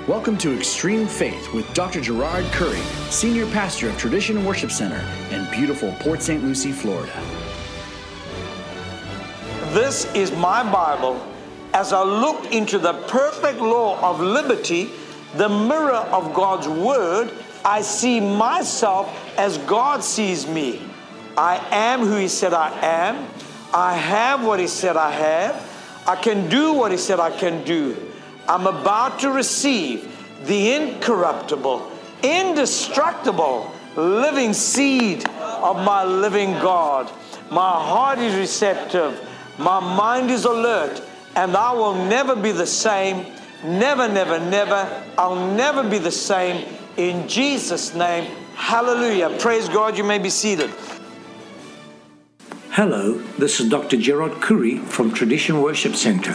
Welcome to Extreme Faith with Dr. Gerard Curry, Senior Pastor of Tradition Worship Center in beautiful Port St. Lucie, Florida. This is my Bible. As I look into the perfect law of liberty, the mirror of God's Word, I see myself as God sees me. I am who He said I am. I have what He said I have. I can do what He said I can do. I'm about to receive the incorruptible, indestructible, living seed of my living God. My heart is receptive. My mind is alert. And I will never be the same. Never, never, never. I'll never be the same. In Jesus' name, hallelujah. Praise God. You may be seated. Hello, this is Dr. Gerard Curry from Tradition Worship Center.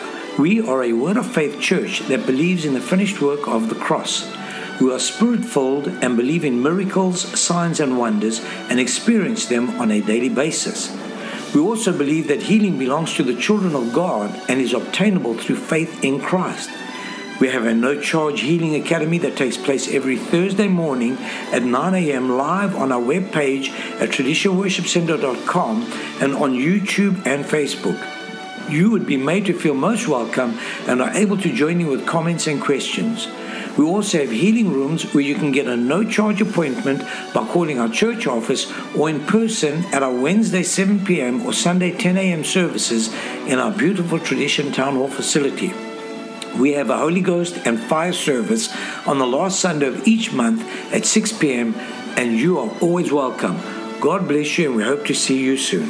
We are a Word of Faith church that believes in the finished work of the cross. We are spirit-filled and believe in miracles, signs and wonders and experience them on a daily basis. We also believe that healing belongs to the children of God and is obtainable through faith in Christ. We have a no-charge healing academy that takes place every Thursday morning at 9 a.m. live on our webpage at traditionworshipcenter.com and on YouTube and Facebook. You would be made to feel most welcome and are able to join in with comments and questions. We also have healing rooms where you can get a no-charge appointment by calling our church office or in person at our Wednesday 7 p.m. or Sunday 10 a.m. services in our beautiful Tradition Town Hall facility. We have a Holy Ghost and fire service on the last Sunday of each month at 6 p.m. and you are always welcome. God bless you and we hope to see you soon.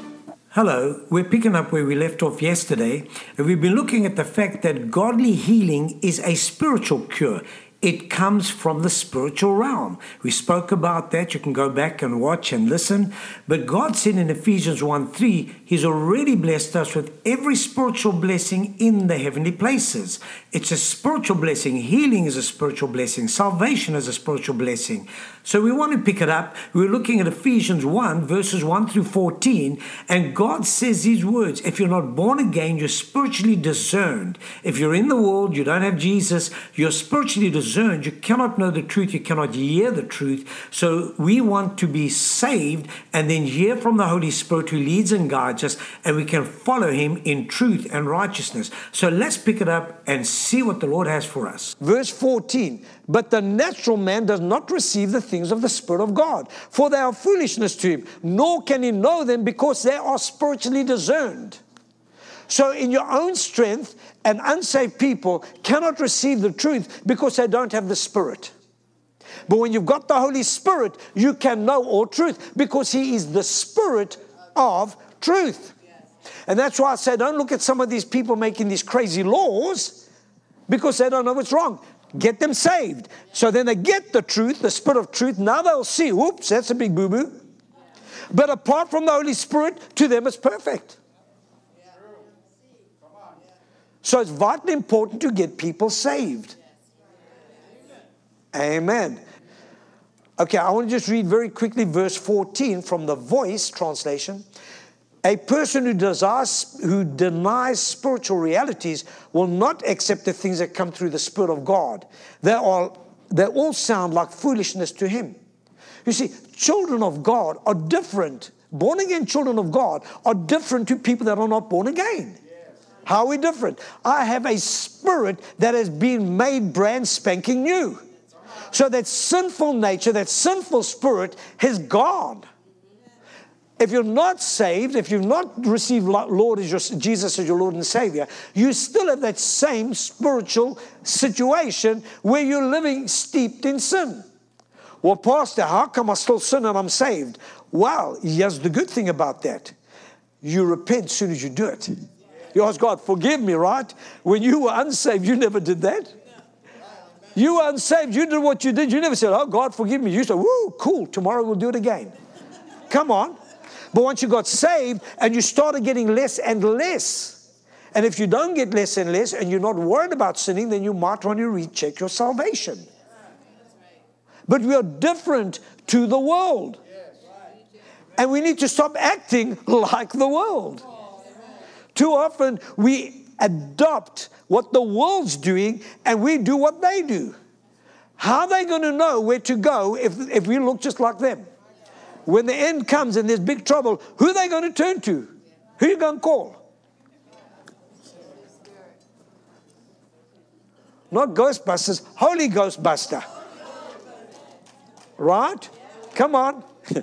Hello, we're picking up where we left off yesterday, and we've been looking at the fact that godly healing is a spiritual cure. It comes from the spiritual realm. We spoke about that. You can go back and watch and listen. But God said in Ephesians 1:3, He's already blessed us with every spiritual blessing in the heavenly places. It's a spiritual blessing. Healing is a spiritual blessing. Salvation is a spiritual blessing. So we want to pick it up. We're looking at Ephesians 1, verses 1 through 14. And God says these words: if you're not born again, you're spiritually discerned. If you're in the world, you don't have Jesus, you're spiritually discerned. You cannot know the truth. You cannot hear the truth. So we want to be saved and then hear from the Holy Spirit who leads and guides us, and we can follow Him in truth and righteousness. So let's pick it up and see what the Lord has for us. Verse 14, but the natural man does not receive the things of the Spirit of God, for they are foolishness to him, nor can he know them because they are spiritually discerned. So in your own strength, an unsaved people cannot receive the truth because they don't have the Spirit. But when you've got the Holy Spirit, you can know all truth because He is the Spirit of truth. And that's why I say don't look at some of these people making these crazy laws because they don't know what's wrong. Get them saved. So then they get the truth, the Spirit of truth. Now they'll see, whoops, that's a big boo-boo. But apart from the Holy Spirit, to them it's perfect. So it's vitally important to get people saved. Amen. Okay, I want to just read very quickly verse 14 from the Voice translation. A person who denies spiritual realities will not accept the things that come through the Spirit of God. They all sound like foolishness to him. You see, children of God are different. Born again children of God are different to people that are not born again. How are we different? I have a spirit that has been made brand spanking new. So that sinful nature, that sinful spirit has gone. If you're not saved, if you've not received Jesus as your Lord and Savior, you still have that same spiritual situation where you're living steeped in sin. Well, Pastor, how come I still sin and I'm saved? Well, here's the good thing about that. You repent as soon as you do it. You ask God, forgive me, right? When you were unsaved, you never did that. You were unsaved, you did what you did. You never said, oh, God, forgive me. You said, woo, cool, tomorrow we'll do it again. Come on. But once you got saved and you started getting less and less, and if you don't get less and less and you're not worried about sinning, then you might want to recheck your salvation. But we are different to the world. And we need to stop acting like the world. Too often we adopt what the world's doing and we do what they do. How are they going to know where to go if we look just like them? When the end comes and there's big trouble, who are they going to turn to? Who are you going to call? Not Ghostbusters, Holy Ghostbuster. Right? Come on.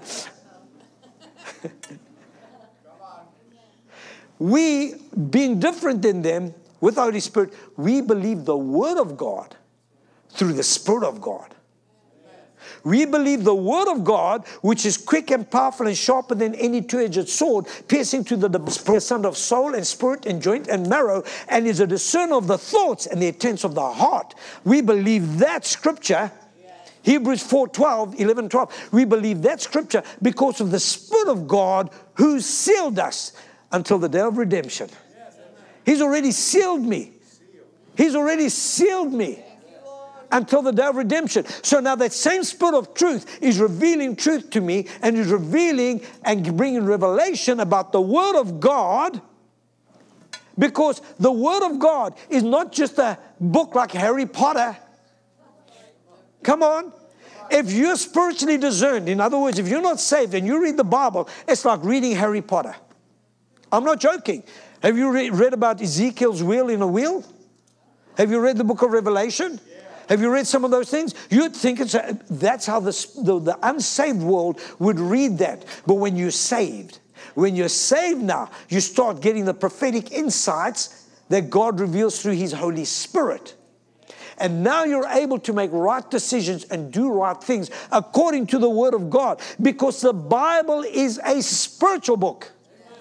We, being different than them, with the Holy Spirit, we believe the Word of God through the Spirit of God. We believe the Word of God, which is quick and powerful and sharper than any two-edged sword, piercing to the discernment of soul and spirit and joint and marrow, and is a discerner of the thoughts and the intents of the heart. We believe that scripture, Hebrews 4:12, 11, 12. We believe that scripture because of the Spirit of God who sealed us until the day of redemption. He's already sealed me. He's already sealed me until the day of redemption. So now that same Spirit of truth is revealing truth to me and is revealing and bringing revelation about the Word of God, because the Word of God is not just a book like Harry Potter. Come on. If you're spiritually discerned, in other words, if you're not saved and you read the Bible, it's like reading Harry Potter. I'm not joking. Have you read about Ezekiel's wheel in a wheel? Have you read the book of Revelation? Yeah. Have you read some of those things? You'd think that's how the unsaved world would read that. But when you're saved now, you start getting the prophetic insights that God reveals through His Holy Spirit. And now you're able to make right decisions and do right things according to the Word of God, because the Bible is a spiritual book.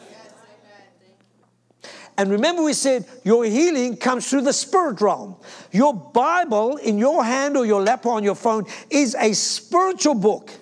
And remember, we said your healing comes through the spirit realm. Your Bible in your hand or your lap or on your phone is a spiritual book.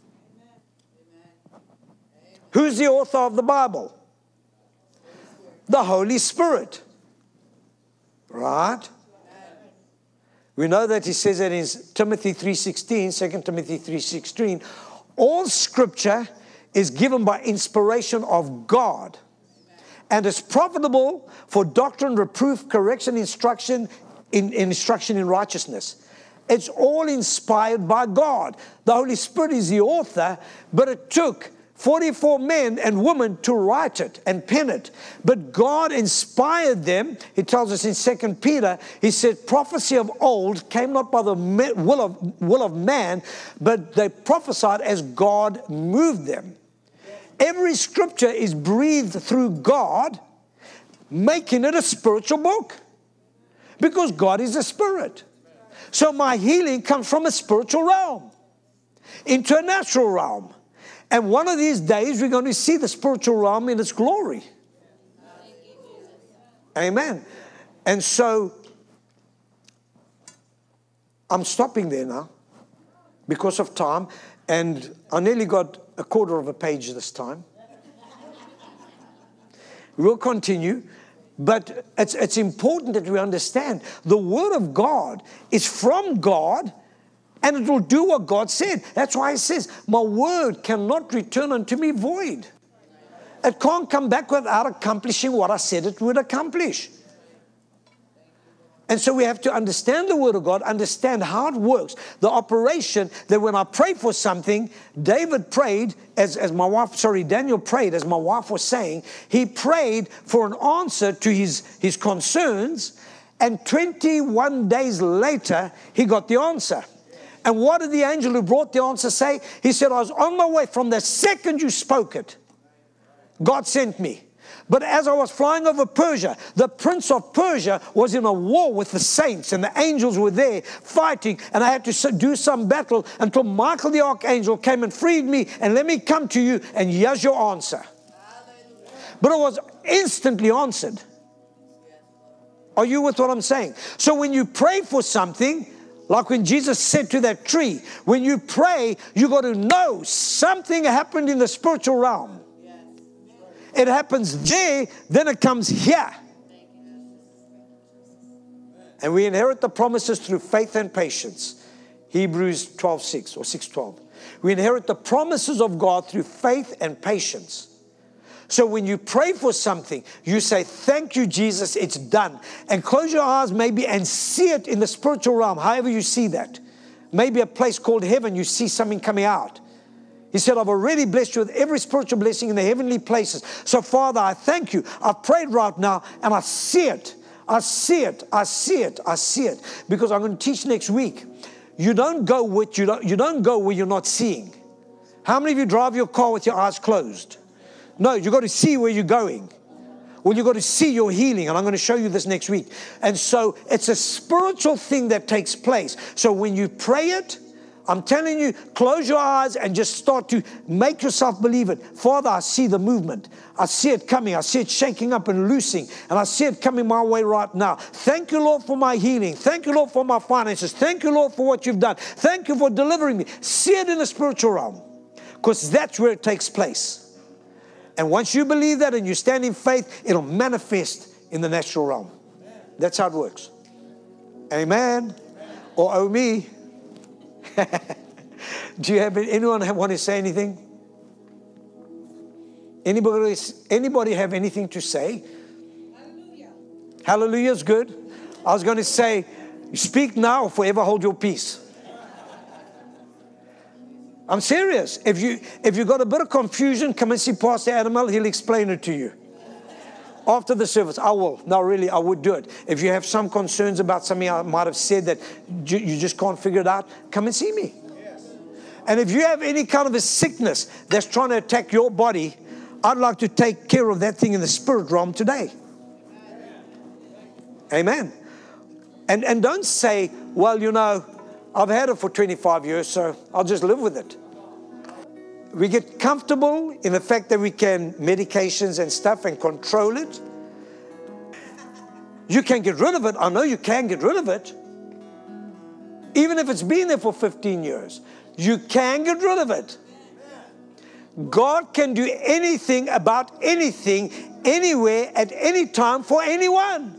Who's the author of the Bible? The Holy Spirit. Right? We know that he says that in Timothy 3:16, 2 Timothy 3:16, all scripture is given by inspiration of God, and is profitable for doctrine, reproof, correction, instruction in righteousness. It's all inspired by God. The Holy Spirit is the author, but it took 44 men and women to write it and pen it. But God inspired them. He tells us in 2 Peter, he said, prophecy of old came not by the will of man, but they prophesied as God moved them. Every scripture is breathed through God, making it a spiritual book. Because God is a spirit. So my healing comes from a spiritual realm into a natural realm. And one of these days we're going to see the spiritual realm in its glory. Amen. And so I'm stopping there now because of time. And I nearly got a quarter of a page this time. We'll continue. But it's important that we understand the Word of God is from God, and it will do what God said. That's why it says, my word cannot return unto me void. It can't come back without accomplishing what I said it would accomplish. And so we have to understand the Word of God, understand how it works. The operation that when I pray for something, David prayed, Daniel prayed, as my wife was saying, he prayed for an answer to his concerns, and 21 days later, he got the answer. And what did the angel who brought the answer say? He said, I was on my way from the second you spoke it. God sent me. But as I was flying over Persia, the prince of Persia was in a war with the saints, and the angels were there fighting, and I had to do some battle until Michael the archangel came and freed me and let me come to you, and here's your answer. But it was instantly answered. Are you with what I'm saying? So when you pray for something, like when Jesus said to that tree, when you pray, you got to know something happened in the spiritual realm. It happens there, then it comes here. And we inherit the promises through faith and patience. Hebrews 12:6 or 6:12. We inherit the promises of God through faith and patience. So when you pray for something, you say, thank you, Jesus, it's done. And close your eyes maybe and see it in the spiritual realm, however you see that. Maybe a place called heaven, you see something coming out. He said, I've already blessed you with every spiritual blessing in the heavenly places. So, Father, I thank you. I've prayed right now, and I see it. I see it. I see it. I see it. Because I'm going to teach next week. You don't go where you're not seeing. How many of you drive your car with your eyes closed? No, you've got to see where you're going. Well, you've got to see your healing, and I'm going to show you this next week. And so it's a spiritual thing that takes place. So when you pray it, I'm telling you, close your eyes and just start to make yourself believe it. Father, I see the movement. I see it coming. I see it shaking up and loosing. And I see it coming my way right now. Thank you, Lord, for my healing. Thank you, Lord, for my finances. Thank you, Lord, for what you've done. Thank you for delivering me. See it in the spiritual realm, because that's where it takes place. And once you believe that and you stand in faith, it'll manifest in the natural realm. That's how it works. Amen. Or oh me. Do you have anyone want to say anything? Anybody have anything to say? Hallelujah. Hallelujah is good. I was going to say, speak now or forever hold your peace. I'm serious. If you've got a bit of confusion, come and see Pastor Animal. He'll explain it to you. After the service, I will. No, really, I would do it. If you have some concerns about something I might have said that you just can't figure it out, come and see me. Yes. And if you have any kind of a sickness that's trying to attack your body, I'd like to take care of that thing in the spirit realm today. Amen. And don't say, well, you know, I've had it for 25 years, so I'll just live with it. We get comfortable in the fact that we can medications and stuff and control it. You can get rid of it. I know you can get rid of it. Even if it's been there for 15 years, you can get rid of it. God can do anything about anything, anywhere, at any time, for anyone.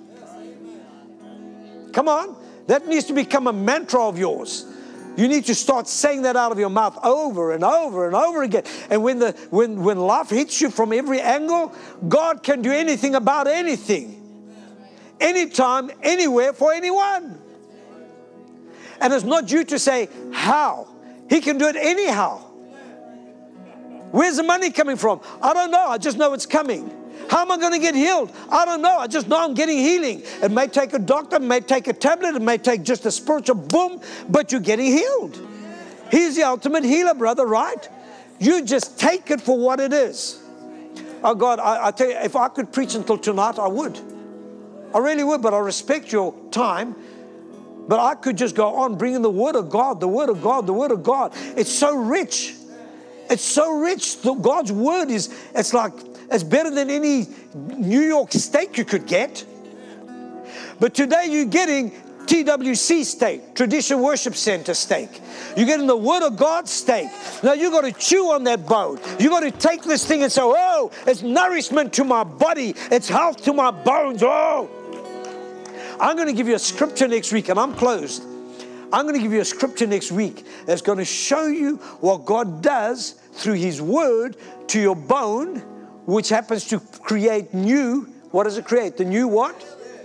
Come on. That needs to become a mantra of yours. You need to start saying that out of your mouth over and over and over again. And when life hits you from every angle, God can do anything about anything. Anytime, anywhere, for anyone. And it's not you to say how. He can do it anyhow. Where's the money coming from? I don't know. I just know it's coming. How am I going to get healed? I don't know. I just know I'm getting healing. It may take a doctor, it may take a tablet, it may take just a spiritual boom, but you're getting healed. He's the ultimate healer, brother, right? You just take it for what it is. Oh, God, I tell you, if I could preach until tonight, I would. I really would, but I respect your time. But I could just go on bringing the Word of God, the Word of God, the Word of God. It's so rich. It's so rich. God's Word it's better than any New York steak you could get. But today you're getting TWC steak, Tradition Worship Center steak. You're getting the Word of God steak. Now you've got to chew on that bone. You've got to take this thing and say, oh, it's nourishment to my body. It's health to my bones. Oh, I'm going to give you a scripture next week, and I'm closed. I'm going to give you a scripture next week that's going to show you what God does through His Word to your bone, which happens to create new. What does it create? The new what?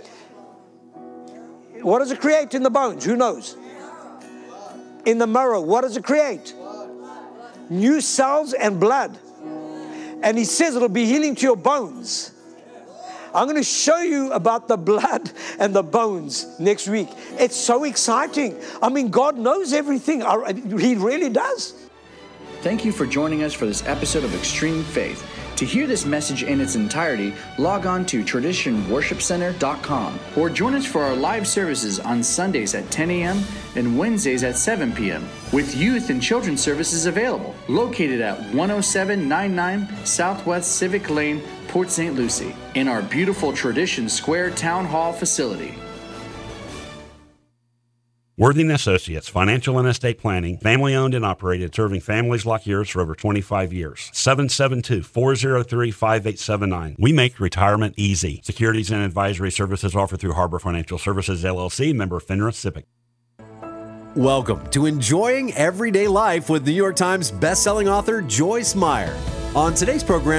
What does it create in the bones? Who knows? In the marrow, what does it create? New cells and blood. And He says it'll be healing to your bones. I'm going to show you about the blood and the bones next week. It's so exciting. I mean, God knows everything. He really does. Thank you for joining us for this episode of Extreme Faith. To hear this message in its entirety, log on to traditionworshipcenter.com or join us for our live services on Sundays at 10 a.m. and Wednesdays at 7 p.m. with youth and children's services available, located at 10799 Southwest Civic Lane, Port St. Lucie, in our beautiful Tradition Square Town Hall facility. Worthing Associates, financial and estate planning, family owned and operated, serving families like yours for over 25 years. 772-403-5879. We make retirement easy. Securities and advisory services offered through Harbor Financial Services, LLC, member FINRA SIPC. Welcome to Enjoying Everyday Life with New York Times bestselling author Joyce Meyer. On today's program,